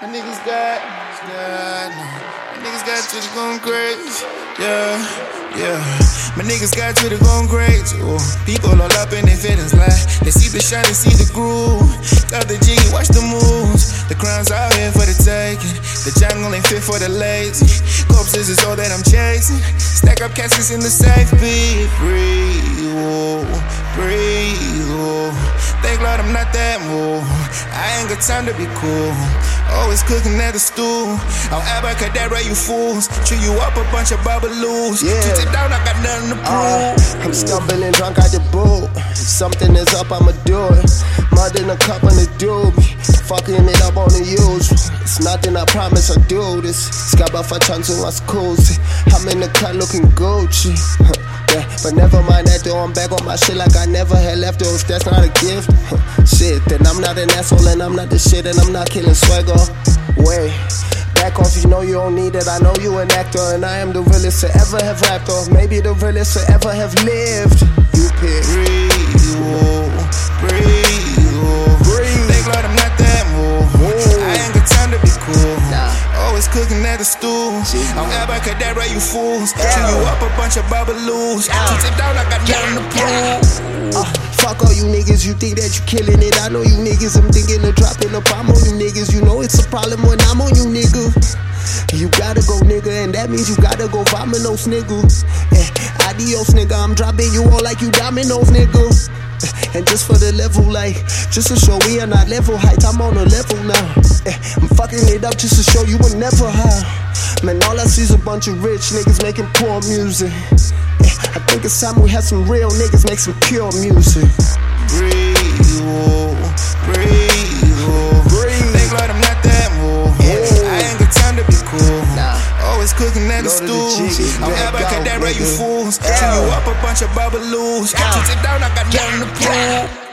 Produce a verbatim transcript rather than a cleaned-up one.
niggas got, got, no. My niggas got Twitter going crazy, yeah, yeah. My niggas got Twitter going crazy, oh. People all up in their feelings like they see the shine, they see the groove. Got the G, watch the moves. The crown's out here for the taking. The jungle ain't fit for the lazy. Corpses is all that I'm chasing. Stack up caskets in the safe, be breathe, oh, breathe, oh. Thank Lord I'm not that move. I ain't got time to be cool. Always cooking at the stool. I'll abracadabra you fools. Chew you up a bunch of bubaloos. Yeah. Shoot it down, I got nothing to prove. Uh, I'm stumbling drunk out the boot. If something is up, I'ma do it. Mud in a cup on the doobie. Fucking it up on the usual. It's nothing, I promise I'll do this. Scabba for chance to my schools. I'm in the cut looking Gucci. Yeah, but never mind that though, I'm back on my shit like I never had left though. If that's not a gift, shit, then I'm not an asshole and I'm not the shit and I'm not killing swagger. Wait, back off, you know you don't need it. I know you an actor and I am the realest to ever have rapped or maybe the realest to ever have lived. You pick. Breathe, oh, breathe, oh. Breathe. Thank Lord I'm not that move. I ain't got time to be cool. Nah. Always cooking at the stool. I'm abracadabra you fools. Chew you up a bunch of bubaloos. Shoot it down, I got nothing to prove. Uh, fuck all you niggas, you think that you killing it. I know you niggas, I'm thinking of dropping a bomb on you niggas. You know it's a problem when I'm on you nigga. You gotta go nigga, and that means you gotta go vominos nigga. Eh, adios nigga, I'm dropping you all like you dominoes nigga. Eh, and just for the level, like, just to show we are not level height, I'm on a level now. Eh, I'm fucking it up just to show you were never high. Man, all I see is a bunch of rich niggas making poor music. I think it's time we have some real niggas make some pure music. Breathe, oh, breathe, oh. Breathe. Thank Lord I'm not that move. I ain't got time to be cool. Nah. Always cooking at the Go to the stool. jiggy, I'm let go, abracadabra you nigga. fools. Yeah. Chew you up a bunch of bubaloos. Yeah. Shoot it down, I got nothing to prove.